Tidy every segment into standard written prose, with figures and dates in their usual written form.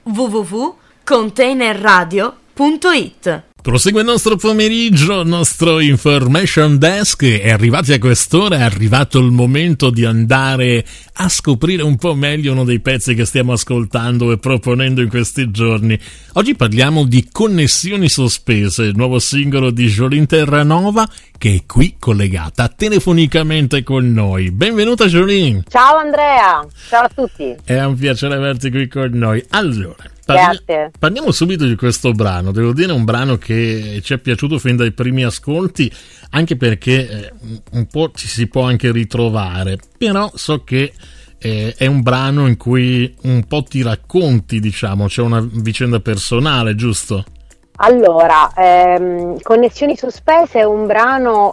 www.containerradio.it. Prosegue il nostro pomeriggio, il nostro information desk. E arrivati a quest'ora è arrivato il momento di andare a scoprire un po' meglio uno dei pezzi che stiamo ascoltando e proponendo in questi giorni. Oggi parliamo di Connessioni sospese, il nuovo singolo di Jolene Terranova, che è qui collegata telefonicamente con noi. Benvenuta Jolene! Ciao Andrea, ciao a tutti! È un piacere averti qui con noi. Allora, grazie. Parliamo subito di questo brano. Devo dire, è un brano che ci è piaciuto fin dai primi ascolti, anche perché un po' ci si può anche ritrovare, però so che è un brano in cui un po' ti racconti, diciamo, c'è una vicenda personale, giusto? Allora, Connessioni sospese è un brano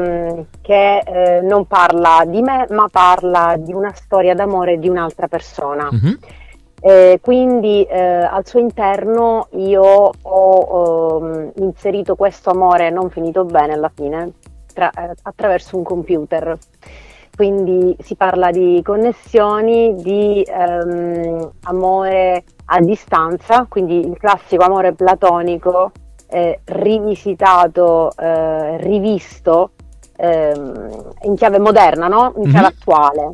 che non parla di me, ma parla di una storia d'amore di un'altra persona. Mm-hmm. Quindi al suo interno io ho inserito questo amore non finito bene alla fine attraverso un computer. Quindi si parla di connessioni, di amore a distanza, quindi il classico amore platonico rivisitato, rivisto in chiave moderna, no? In chiave attuale.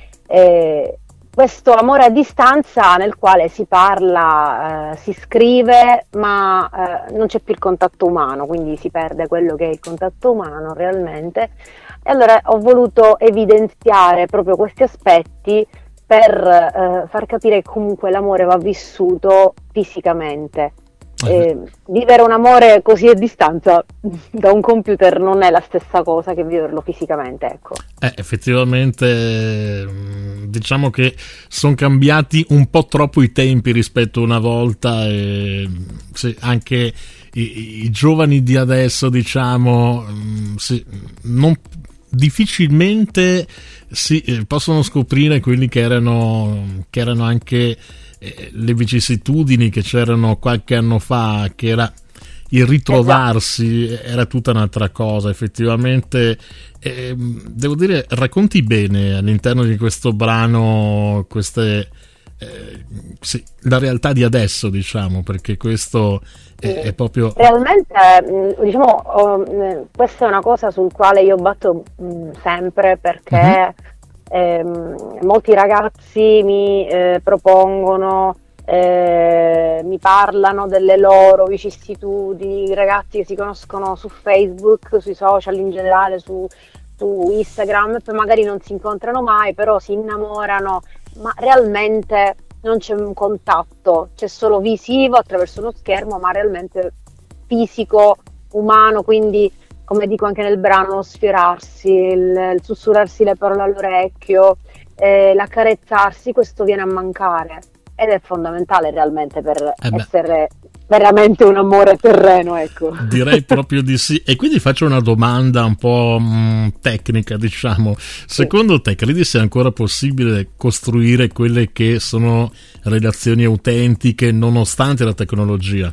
Questo amore a distanza nel quale si parla, si scrive, ma non c'è più il contatto umano, quindi si perde quello che è il contatto umano realmente. E allora ho voluto evidenziare proprio questi aspetti per far capire che comunque l'amore va vissuto fisicamente. Vivere un amore così a distanza da un computer non è la stessa cosa che viverlo fisicamente, ecco. Effettivamente diciamo che sono cambiati un po' troppo i tempi rispetto a una volta, e sì, anche i giovani di adesso, diciamo, sì, difficilmente possono scoprire quelli che erano anche le vicissitudini che c'erano qualche anno fa, che era il ritrovarsi, era tutta un'altra cosa. Effettivamente devo dire, racconti bene all'interno di questo brano la realtà di adesso, diciamo, perché questo è proprio realmente, diciamo, questa è una cosa sul quale io batto sempre, perché molti ragazzi mi propongono, mi parlano delle loro vicissitudini, ragazzi che si conoscono su Facebook, sui social in generale, su Instagram, e poi magari non si incontrano mai, però si innamorano, ma realmente non c'è un contatto, c'è solo visivo attraverso uno schermo, ma realmente fisico, umano. Quindi, come dico anche nel brano, lo sfiorarsi, il sussurrarsi le parole all'orecchio, l'accarezzarsi, questo viene a mancare, ed è fondamentale realmente per essere veramente un amore terreno, ecco. Direi proprio di sì. E quindi faccio una domanda un po' tecnica, diciamo. Secondo te credi sia ancora possibile costruire quelle che sono relazioni autentiche nonostante la tecnologia?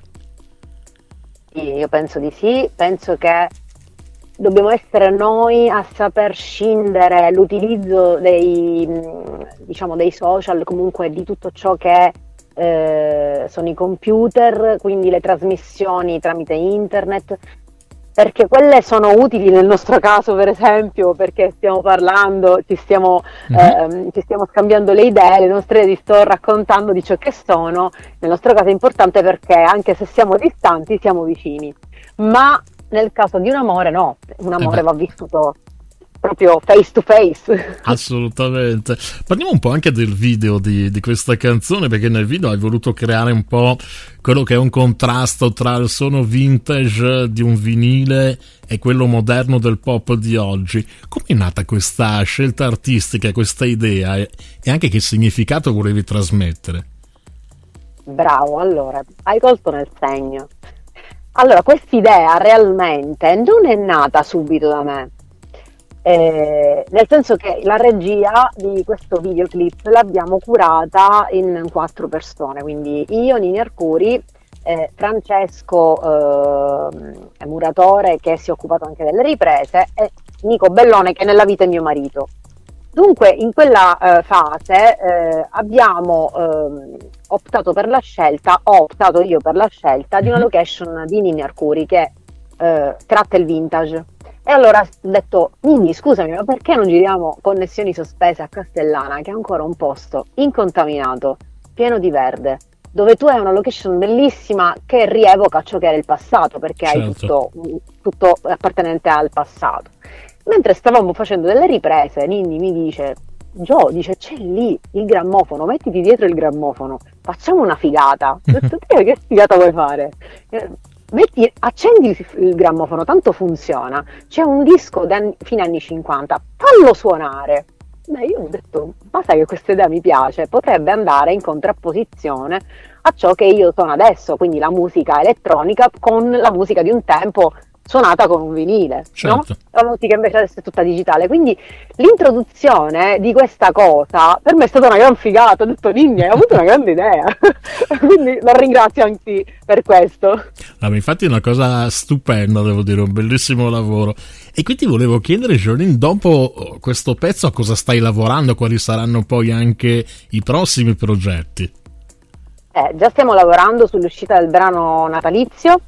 Sì, io penso di sì, penso che dobbiamo essere noi a saper scindere l'utilizzo dei social, comunque di tutto ciò che sono i computer, quindi le trasmissioni tramite internet, perché quelle sono utili nel nostro caso, per esempio, perché stiamo parlando, ci stiamo scambiando le idee, le nostre idee, ti sto raccontando di ciò che sono. Nel nostro caso è importante perché anche se siamo distanti siamo vicini, ma nel caso di un amore no, un amore va vissuto proprio face to face. Assolutamente. Parliamo un po' anche del video di questa canzone, perché nel video hai voluto creare un po' quello che è un contrasto tra il suono vintage di un vinile e quello moderno del pop di oggi. Come è nata questa scelta artistica, questa idea, e anche che significato volevi trasmettere? Bravo, allora, hai colto nel segno. Allora, quest'idea realmente non è nata subito da me. Nel senso che la regia di questo videoclip l'abbiamo curata in 4 persone, quindi io, Nini Arcuri, Francesco Muratore, che si è occupato anche delle riprese, e Nico Bellone, che nella vita è mio marito. Dunque in quella fase abbiamo ho optato io per la scelta di una location di Ninni Arcuri che tratta il vintage. E allora ho detto: Ninni, scusami, ma perché non giriamo Connessioni Sospese a Castellana, che è ancora un posto incontaminato, pieno di verde, dove tu hai una location bellissima che rievoca ciò che era il passato, perché hai tutto appartenente al passato. Mentre stavamo facendo delle riprese, Ninni mi dice: Gio, dice, c'è lì il grammofono, mettiti dietro il grammofono, facciamo una figata. Ho detto: che figata vuoi fare? Accendi il grammofono, tanto funziona, c'è un disco fine anni 50, fallo suonare. Beh, io ho detto: ma sai che questa idea mi piace, potrebbe andare in contrapposizione a ciò che io sono adesso, quindi la musica elettronica con la musica di un tempo suonata con un vinile, certo. No? La musica invece adesso è tutta digitale, quindi l'introduzione di questa cosa per me è stata una gran figata. Ho detto: Ninni, hai avuto una grande idea. Quindi lo ringrazio anche per questo. No, infatti è una cosa stupenda, devo dire, un bellissimo lavoro. E quindi volevo chiedere, Jolene, dopo questo pezzo a cosa stai lavorando, quali saranno poi anche i prossimi progetti? Già stiamo lavorando sull'uscita del brano natalizio.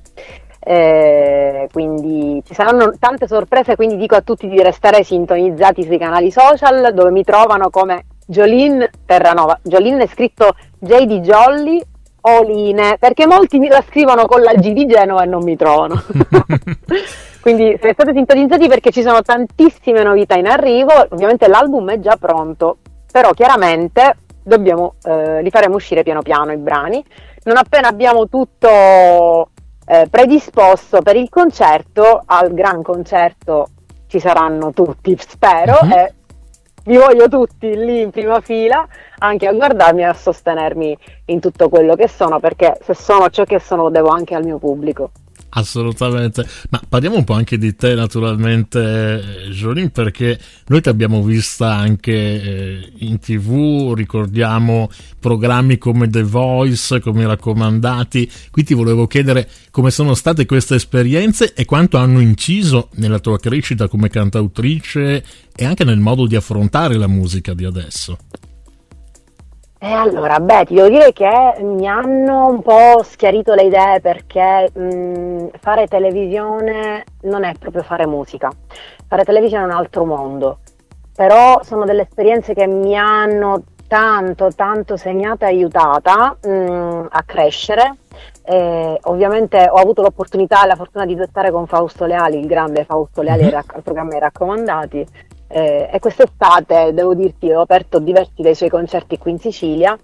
Quindi ci saranno tante sorprese, quindi dico a tutti di restare sintonizzati sui canali social, dove mi trovano come Jolene Terranova. Jolene è scritto J di Jolly Oline, perché molti mi la scrivono con la G di Genova e non mi trovano. Quindi restate sintonizzati perché ci sono tantissime novità in arrivo. Ovviamente l'album è già pronto, però chiaramente li faremo uscire piano piano i brani. Non appena abbiamo tutto predisposto per il concerto, al gran concerto ci saranno tutti, spero, e vi voglio tutti lì in prima fila anche a guardarmi e a sostenermi in tutto quello che sono, perché se sono ciò che sono lo devo anche al mio pubblico. Assolutamente, ma parliamo un po' anche di te naturalmente, Jolene, perché noi ti abbiamo vista anche in TV, ricordiamo programmi come The Voice, come Raccomandati, qui ti volevo chiedere come sono state queste esperienze e quanto hanno inciso nella tua crescita come cantautrice e anche nel modo di affrontare la musica di adesso. E allora, ti devo dire che mi hanno un po' schiarito le idee, perché fare televisione non è proprio fare musica. Fare televisione è un altro mondo, però sono delle esperienze che mi hanno tanto segnata e aiutata a crescere. Ovviamente ho avuto l'opportunità e la fortuna di duettare con Fausto Leali, il grande Fausto Leali al programma I Raccomandati. E quest'estate, devo dirti, ho aperto diversi dei suoi concerti qui in Sicilia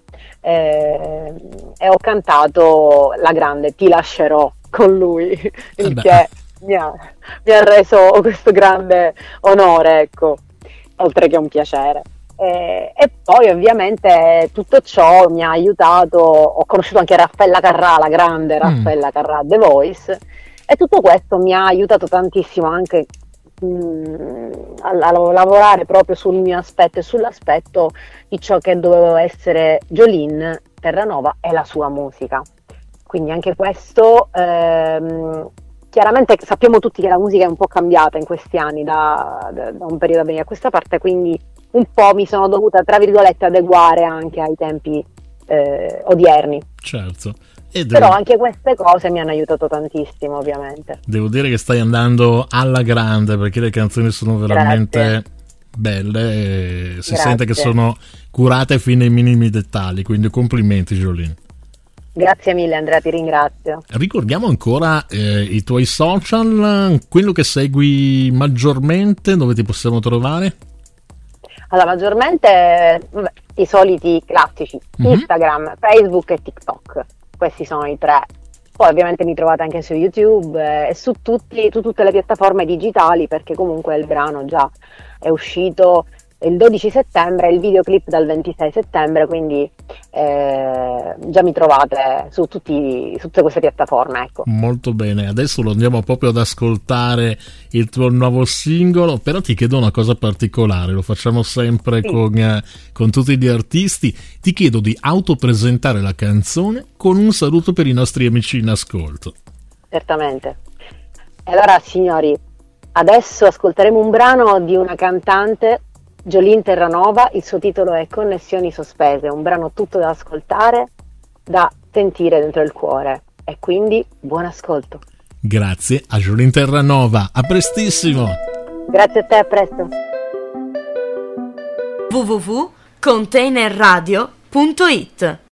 e ho cantato la grande Ti lascerò con lui, il che mi ha reso questo grande onore, ecco, oltre che un piacere. E poi ovviamente tutto ciò mi ha aiutato, ho conosciuto anche Raffaella Carrà, la grande Raffaella Carrà, The Voice, e tutto questo mi ha aiutato tantissimo anche a lavorare proprio sul mio aspetto e sull'aspetto di ciò che dovevo essere Jolene Terranova e la sua musica. Quindi anche questo, chiaramente sappiamo tutti che la musica è un po' cambiata in questi anni, da un periodo a venire a questa parte, quindi un po' mi sono dovuta, tra virgolette, adeguare anche ai tempi odierni. Certo. Però anche queste cose mi hanno aiutato tantissimo, ovviamente. Devo dire che stai andando alla grande, perché le canzoni sono veramente belle e si sente che sono curate fino ai minimi dettagli, quindi complimenti, Jolene. Grazie mille, Andrea, ti ringrazio. Ricordiamo ancora i tuoi social, quello che segui maggiormente, dove ti possiamo trovare? Allora, maggiormente i soliti classici, Instagram, Facebook e TikTok. Questi sono i tre. Poi ovviamente mi trovate anche su YouTube e su tutte le piattaforme digitali, perché comunque il brano già è uscito il 12 settembre e il videoclip dal 26 settembre, quindi già mi trovate su tutte queste piattaforme, ecco. Molto bene, adesso lo andiamo proprio ad ascoltare il tuo nuovo singolo, però ti chiedo una cosa particolare, lo facciamo sempre con tutti gli artisti, ti chiedo di autopresentare la canzone con un saluto per i nostri amici in ascolto. Certamente. Allora, signori, adesso ascolteremo un brano di una cantante, Jolene Terranova, il suo titolo è Connessioni Sospese, un brano tutto da ascoltare da sentire dentro il cuore. E quindi buon ascolto. Grazie a Julien Terranova, a prestissimo. Grazie a te, a presto. www.containerradio.it